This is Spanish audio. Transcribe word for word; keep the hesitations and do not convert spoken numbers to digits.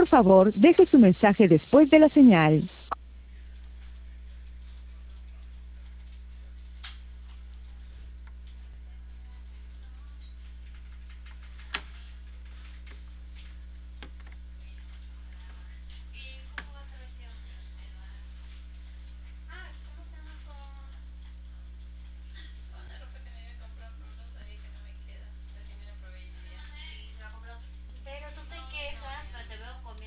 Por favor, deje su mensaje después de la señal.